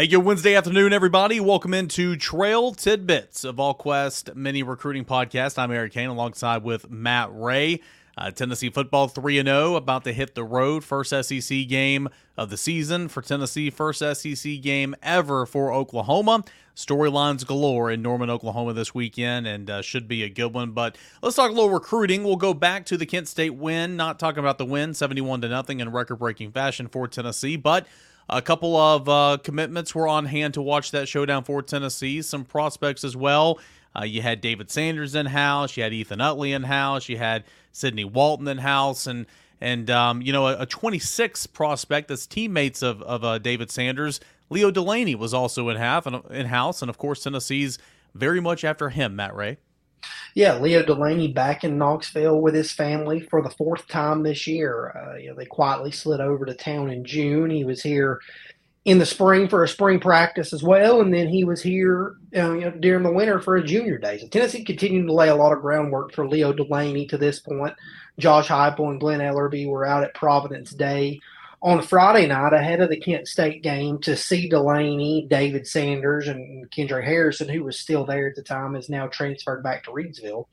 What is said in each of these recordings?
Hey, good Wednesday afternoon, everybody. Welcome into Trail Tidbits, a VolQuest mini recruiting podcast. I'm Eric Kane alongside with Matt Ray. Tennessee football 3-0, about to hit the road. First SEC game of the season for Tennessee. First SEC game ever for Oklahoma. Storylines galore in Norman, Oklahoma this weekend, and should be a good one. But let's talk a little recruiting. We'll go back to the Kent State win, not talking about the win, 71-0 in record-breaking fashion for Tennessee, but a couple of commitments were on hand to watch that showdown for Tennessee. Some prospects as well. You had David Sanders in-house. You had Ethan Utley in-house. You had Sidney Walton in-house. And a 26 prospect that's teammates of David Sanders, Leo Delaney, was also in-house. And, of course, Tennessee's very much after him, Matt Ray. Yeah, Leo Delaney back in Knoxville with his family for the fourth time this year. They quietly slid over to town in June. He was here in the spring for a spring practice as well, and then he was here during the winter for a junior day. So Tennessee continued to lay a lot of groundwork for Leo Delaney to this point. Josh Heupel and Glenn Ellerby were out at Providence Day on Friday night ahead of the Kent State game to see Delaney, David Sanders, and Kendra Harrison, who was still there at the time, is now transferred back to Reidsville.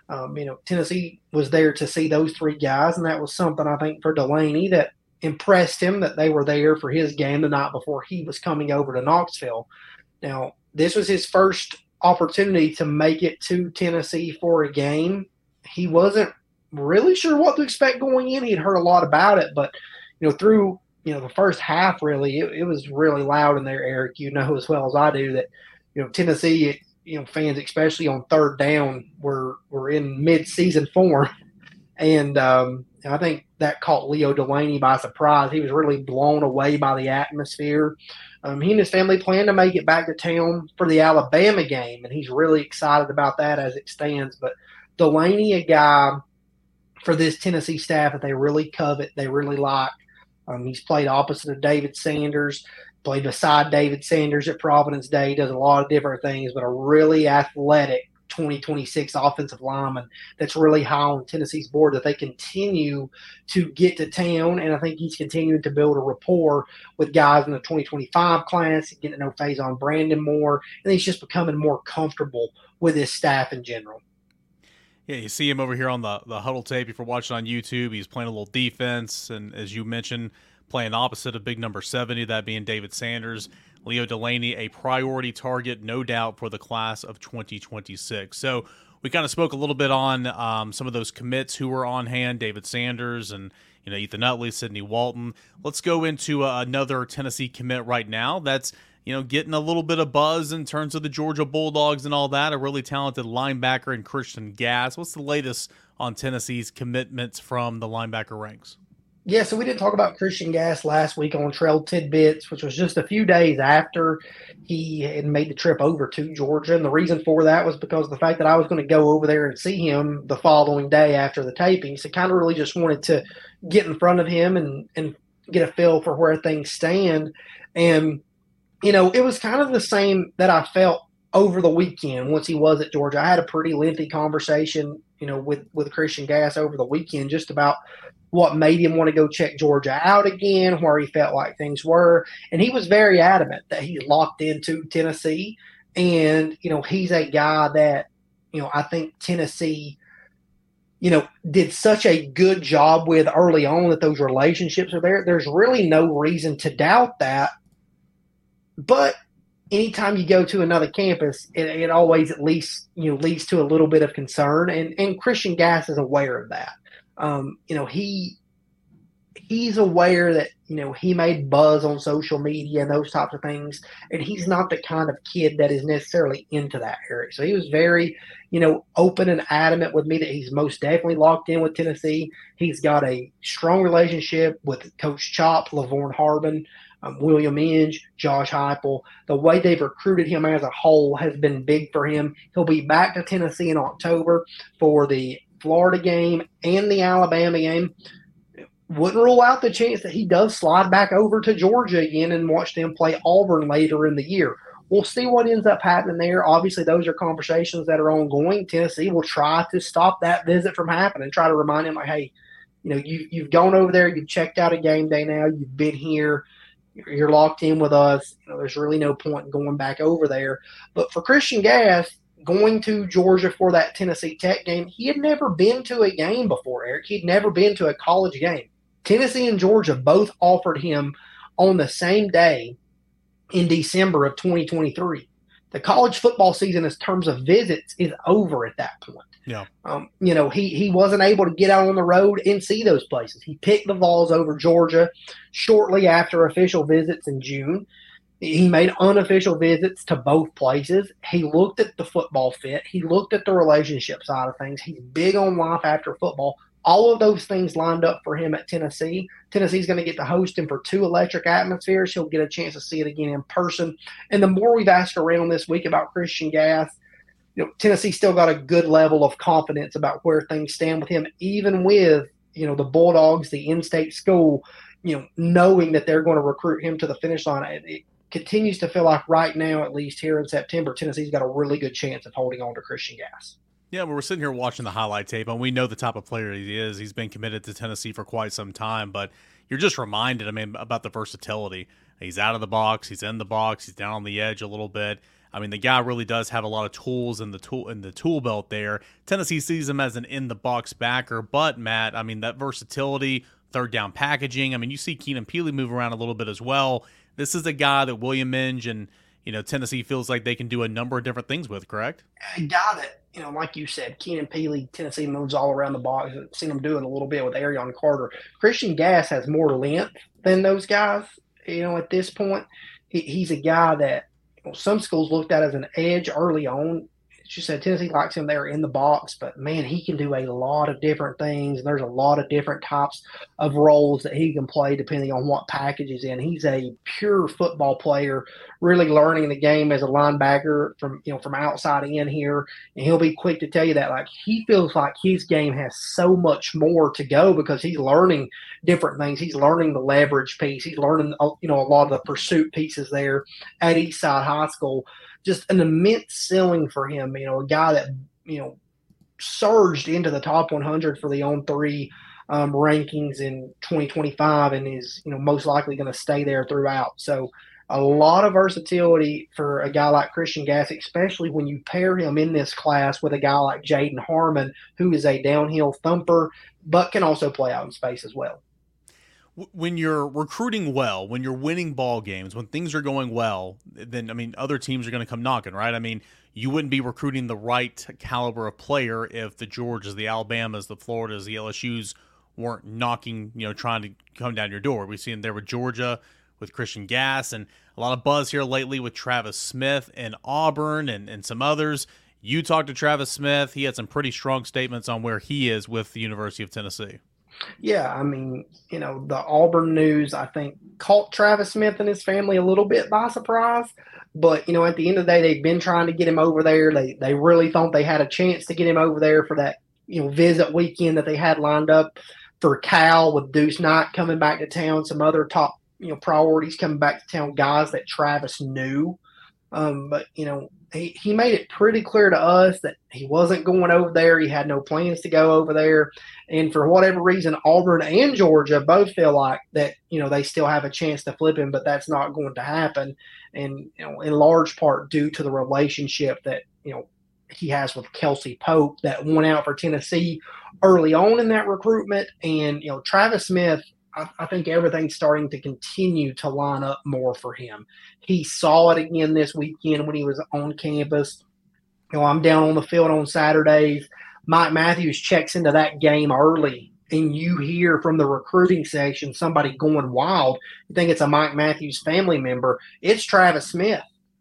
Tennessee was there to see those three guys, and that was something I think for Delaney that impressed him, that they were there for his game the night before he was coming over to Knoxville. Now, this was his first opportunity to make it to Tennessee for a game. He wasn't really sure what to expect going in. He had heard a lot about it, but through the first half, really, it was really loud in there, Eric. You know as well as I do that Tennessee, fans, especially on third down, were in mid-season form, and I think that caught Leo Delaney by surprise. He was really blown away by the atmosphere. He and his family plan to make it back to town for the Alabama game, and he's really excited about that as it stands. But Delaney, a guy for this Tennessee staff that they really covet, they really like. He's played opposite of David Sanders, played beside David Sanders at Providence Day, does a lot of different things, but a really athletic 2026 offensive lineman that's really high on Tennessee's board that they continue to get to town. And I think he's continuing to build a rapport with guys in the 2025 class, getting to know Faison Brandon more, and he's just becoming more comfortable with his staff in general. Yeah, you see him over here on the huddle tape. If you're watching on YouTube, he's playing a little defense, and as you mentioned, playing opposite of big number 70, that being David Sanders. Leo Delaney, a priority target, no doubt, for the class of 2026. So we kind of spoke a little bit on some of those commits who were on hand, David Sanders and Ethan Utley, Sidney Walton. Let's go into another Tennessee commit right now that's getting a little bit of buzz in terms of the Georgia Bulldogs and all that, a really talented linebacker in Christian Gass. What's the latest on Tennessee's commitments from the linebacker ranks? Yeah, so we didn't talk about Christian Gass last week on Trail Tidbits, which was just a few days after he had made the trip over to Georgia. And the reason for that was because of the fact that I was going to go over there and see him the following day after the taping. So kind of really just wanted to get in front of him and get a feel for where things stand. And it was kind of the same that I felt over the weekend once he was at Georgia. I had a pretty lengthy conversation, with Christian Gass over the weekend just about what made him want to go check Georgia out again, where he felt like things were. And he was very adamant that he's locked into Tennessee. And, he's a guy that, I think Tennessee, did such a good job with early on that those relationships are there. There's really no reason to doubt that. But anytime you go to another campus, it always at least leads to a little bit of concern, and Christian Gass is aware of that. He's aware that he made buzz on social media and those types of things, and he's not the kind of kid that is necessarily into that area. So he was very open and adamant with me that he's most definitely locked in with Tennessee. He's got a strong relationship with Coach Chop, Lavorne Harbin, William Inge, Josh Heupel. The way they've recruited him as a whole has been big for him. He'll be back to Tennessee in October for the Florida game and the Alabama game. Wouldn't rule out the chance that he does slide back over to Georgia again and watch them play Auburn later in the year. We'll see what ends up happening there. Obviously, those are conversations that are ongoing. Tennessee will try to stop that visit from happening, try to remind him, like, hey, you've gone over there, you've checked out a game day now, you've been here. You're locked in with us. There's really no point in going back over there. But for Christian Gass, going to Georgia for that Tennessee Tech game, he had never been to a game before, Eric. He'd never been to a college game. Tennessee and Georgia both offered him on the same day in December of 2023. The college football season, in terms of visits, is over at that point. Yeah. He wasn't able to get out on the road and see those places. He picked the Vols over Georgia shortly after official visits in June. He made unofficial visits to both places. He looked at the football fit. He looked at the relationship side of things. He's big on life after football. All of those things lined up for him at Tennessee. Tennessee's going to get to host him for 2 electric atmospheres. He'll get a chance to see it again in person. And the more we've asked around this week about Christian Gass, Tennessee still got a good level of confidence about where things stand with him, even with, the Bulldogs, the in-state school, knowing that they're going to recruit him to the finish line. It continues to feel like right now, at least here in September, Tennessee's got a really good chance of holding on to Christian Gass. Yeah, we're sitting here watching the highlight tape, and we know the type of player he is. He's been committed to Tennessee for quite some time, but you're just reminded, about the versatility. He's out of the box, he's in the box, he's down on the edge a little bit. The guy really does have a lot of tools in the tool belt there. Tennessee sees him as an in-the-box backer, but, Matt, that versatility, third down packaging. You see Keenan Pili move around a little bit as well. This is a guy that William Minge and Tennessee feels like they can do a number of different things with, correct? A guy that, like you said, Keenan Pili, Tennessee moves all around the box. I've seen him do it a little bit with Arion Carter. Christian Gass has more length than those guys, at this point. He's a guy that some schools looked at as an edge early on. She said Tennessee likes him there in the box, but man, he can do a lot of different things. There's a lot of different types of roles that he can play depending on what package he's in. He's a pure football player, really learning the game as a linebacker from outside in here. And he'll be quick to tell you that, like, he feels like his game has so much more to go because he's learning different things. He's learning the leverage piece. He's learning, a lot of the pursuit pieces there at Eastside High School. Just an immense ceiling for him, a guy that, surged into the top 100 for the On3 rankings in 2025 and is, most likely going to stay there throughout. So a lot of versatility for a guy like Christian Gass, especially when you pair him in this class with a guy like Jaden Harmon, who is a downhill thumper, but can also play out in space as well. When you're recruiting well, when you're winning ball games, when things are going well, then, other teams are going to come knocking, right? You wouldn't be recruiting the right caliber of player if the Georgias, the Alabamas, the Floridas, the LSUs weren't knocking, trying to come down your door. We've seen there with Georgia, with Christian Gass, and a lot of buzz here lately with Travis Smith and Auburn and some others. You talked to Travis Smith. He had some pretty strong statements on where he is with the University of Tennessee. Yeah, the Auburn news, I think, caught Travis Smith and his family a little bit by surprise. But, at the end of the day, they've been trying to get him over there. They really thought they had a chance to get him over there for that, visit weekend that they had lined up for Cal with Deuce Knight coming back to town, some other top, priorities coming back to town, guys that Travis knew. But, he made it pretty clear to us that he wasn't going over there. He had no plans to go over there. And for whatever reason, Auburn and Georgia both feel like that, they still have a chance to flip him, but that's not going to happen. And, in large part due to the relationship that, he has with Kelsey Pope that went out for Tennessee early on in that recruitment. And, Travis Smith, I think everything's starting to continue to line up more for him. He saw it again this weekend when he was on campus. I'm down on the field on Saturdays. Mike Matthews checks into that game early, and you hear from the recruiting section somebody going wild. You think it's a Mike Matthews family member. It's Travis Smith.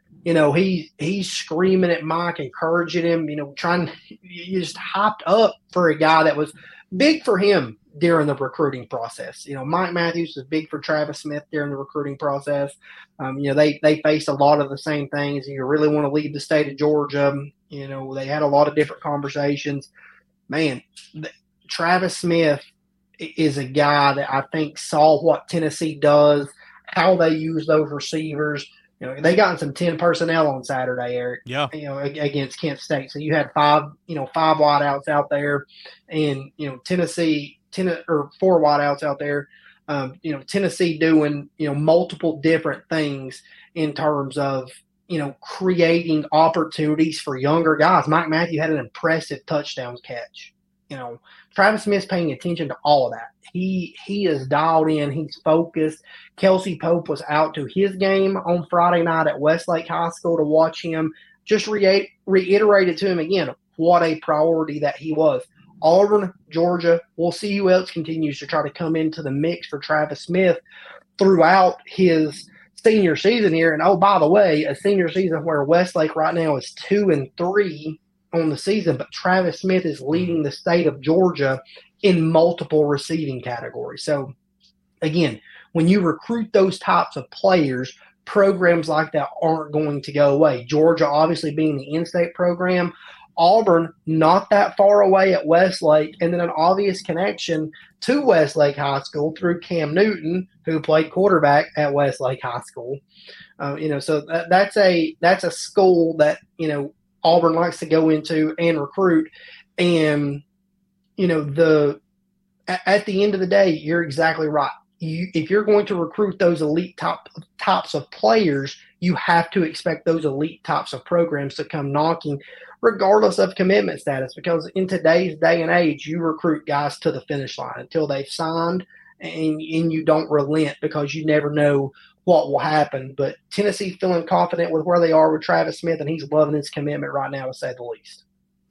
He's screaming at Mike, encouraging him, you just hopped up for a guy that was big for him during the recruiting process. Mike Matthews was big for Travis Smith during the recruiting process. They faced a lot of the same things. You really want to leave the state of Georgia. They had a lot of different conversations. Man, Travis Smith is a guy that I think saw what Tennessee does, how they use those receivers. They got in some 10 personnel on Saturday, Eric. Yeah. Against Kent State. So you had five wideouts out there, and Tennessee 4 wideouts out there. Tennessee doing, multiple different things in terms of, creating opportunities for younger guys. Mike Matthew had an impressive touchdown catch. Travis Smith's paying attention to all of that. He is dialed in. He's focused. Kelsey Pope was out to his game on Friday night at Westlake High School to watch him. Just reiterated to him again what a priority that he was. Auburn, Georgia, we'll see who else continues to try to come into the mix for Travis Smith throughout his senior season here. And, oh, by the way, a senior season where Westlake right now is 2-3 on the season, but Travis Smith is leading the state of Georgia in multiple receiving categories. So, again, when you recruit those types of players, programs like that aren't going to go away. Georgia obviously being the in-state program, Auburn not that far away at Westlake, and then an obvious connection to Westlake High School through Cam Newton, who played quarterback at Westlake High School. So that's a school that Auburn likes to go into and recruit. And at the end of the day, you're exactly right. If you're going to recruit those elite types of players, you have to expect those elite types of programs to come knocking, regardless of commitment status, because in today's day and age, you recruit guys to the finish line until they've signed, and you don't relent because you never know what will happen. But Tennessee feeling confident with where they are with Travis Smith, and he's loving his commitment right now, to say the least.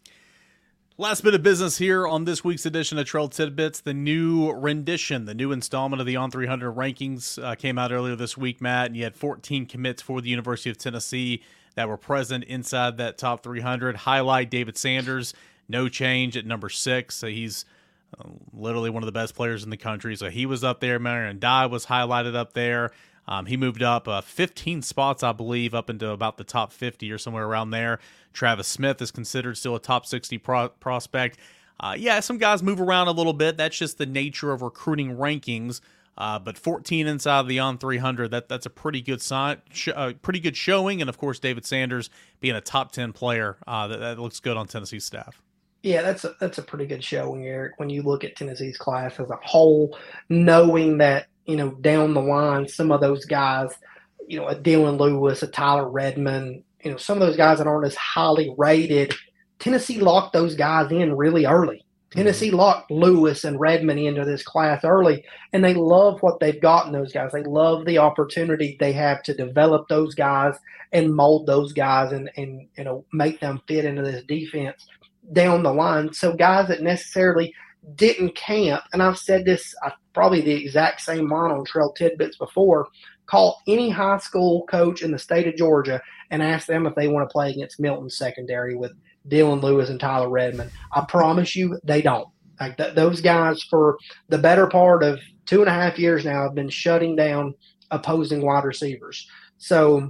Last bit of business here on this week's edition of Trail Tidbits. The new rendition, the new installment of the On 300 rankings came out earlier this week, Matt, and you had 14 commits for the University of Tennessee that were present inside that top 300. Highlight David Sanders, no change at number 6. So he's literally one of the best players in the country. So he was up there. Marion Dye was highlighted up there. He moved up 15 spots, I believe, up into about the top 50 or somewhere around there. Travis Smith is considered still a top 60 prospect. Some guys move around a little bit. That's just the nature of recruiting rankings. But 14 inside the On 300, that's a pretty good pretty good showing. And, of course, David Sanders being a top 10 player, that looks good on Tennessee's staff. Yeah, that's a pretty good showing, Eric, when you look at Tennessee's class as a whole, knowing that, down the line, some of those guys, a Dylan Lewis, a Tyler Redmond, some of those guys that aren't as highly rated, Tennessee locked those guys in really early. Tennessee locked Lewis and Redmond into this class early, and they love what they've gotten those guys. They love the opportunity they have to develop those guys and mold those guys and make them fit into this defense down the line. So guys that necessarily didn't camp, and I've said this probably the exact same line on Trail Tidbits before, call any high school coach in the state of Georgia and ask them if they want to play against Milton secondary with Dylan Lewis and Tyler Redmond. I promise you they don't. Like those guys for the better part of 2.5 years now have been shutting down opposing wide receivers. So,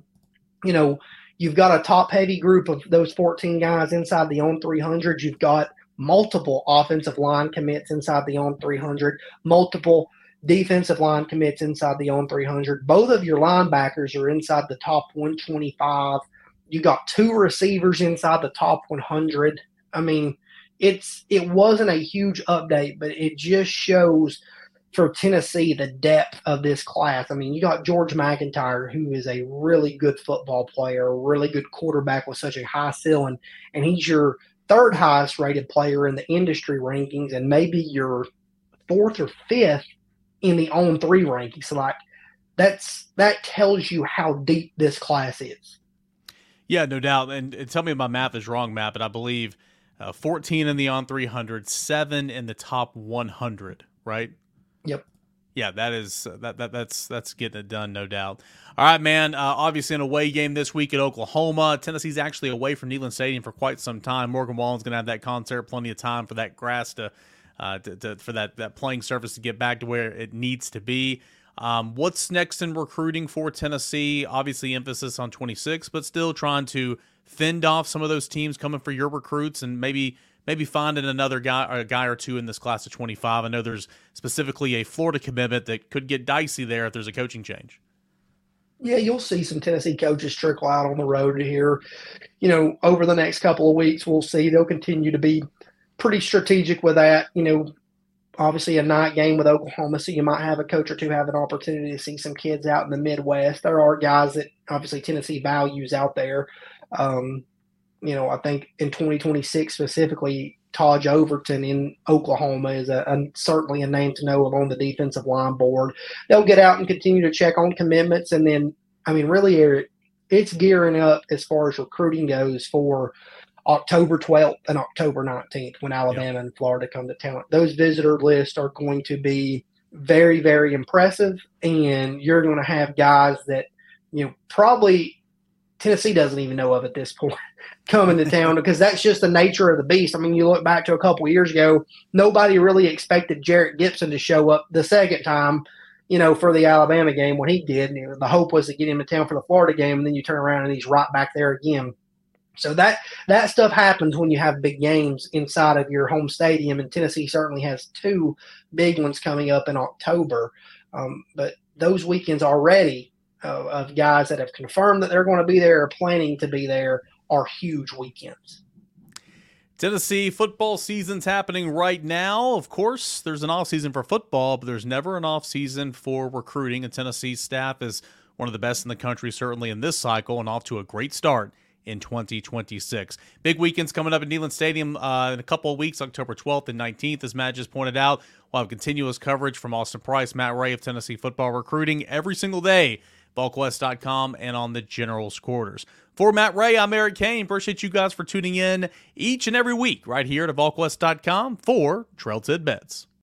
you've got a top-heavy group of those 14 guys inside the On 300. You've got multiple offensive line commits inside the On 300, multiple defensive line commits inside the On 300. Both of your linebackers are inside the top 125. You got 2 receivers inside the top 100. I mean, it wasn't a huge update, but it just shows for Tennessee the depth of this class. I mean, you got George McIntyre, who is a really good football player, a really good quarterback with such a high ceiling, and he's your 3rd highest rated player in the industry rankings and maybe your 4th or 5th in the On 3 rankings. So that tells you how deep this class is. Yeah, no doubt. And tell me if my math is wrong, Matt, but I believe 14 in the On 300, 7 in the top 100, right? Yep. Yeah, that's getting it done, no doubt. All right, man. Obviously, an away game this week at Oklahoma. Tennessee's actually away from Neyland Stadium for quite some time. Morgan Wallen's going to have that concert, plenty of time for that grass for that playing surface to get back to where it needs to be. What's next in recruiting for Tennessee? Obviously, emphasis on 26, but still trying to fend off some of those teams coming for your recruits and maybe finding another guy or two in this class of 25. I know there's specifically a Florida commitment that could get dicey there if there's a coaching change. Yeah, you'll see some Tennessee coaches trickle out on the road here. Over the next couple of weeks, we'll see. They'll continue to be pretty strategic with that. obviously a night game with Oklahoma, so you might have a coach or two have an opportunity to see some kids out in the Midwest. There are guys that obviously Tennessee values out there. I think in 2026 specifically, Taj Overton in Oklahoma is certainly a name to know along the defensive line board. They'll get out and continue to check on commitments, and then, really, Eric, it's gearing up as far as recruiting goes for October 12th and October 19th when Alabama and Florida come to town. Those visitor lists are going to be very, very impressive, and you're going to have guys that, probably Tennessee doesn't even know of at this point coming to town, because that's just the nature of the beast. You look back to a couple of years ago, nobody really expected Jarrett Gibson to show up the second time, for the Alabama game when he did. The hope was to get him to town for the Florida game, and then you turn around and he's right back there again. So that stuff happens when you have big games inside of your home stadium, and Tennessee certainly has two big ones coming up in October. But those weekends already of guys that have confirmed that they're going to be there or planning to be there are huge weekends. Tennessee football season's happening right now. Of course, there's an offseason for football, but there's never an offseason for recruiting. And Tennessee's staff is one of the best in the country, certainly in this cycle, and off to a great start in 2026. Big weekends coming up at Neyland Stadium in a couple of weeks, October 12th and 19th, as Matt just pointed out. We'll have continuous coverage from Austin Price, Matt Ray of Tennessee football recruiting every single day, VolQuest.com and on the General's Quarters. For Matt Ray, I'm Eric Kane. Appreciate you guys for tuning in each and every week right here at VolQuest.com for Trail Tidbits.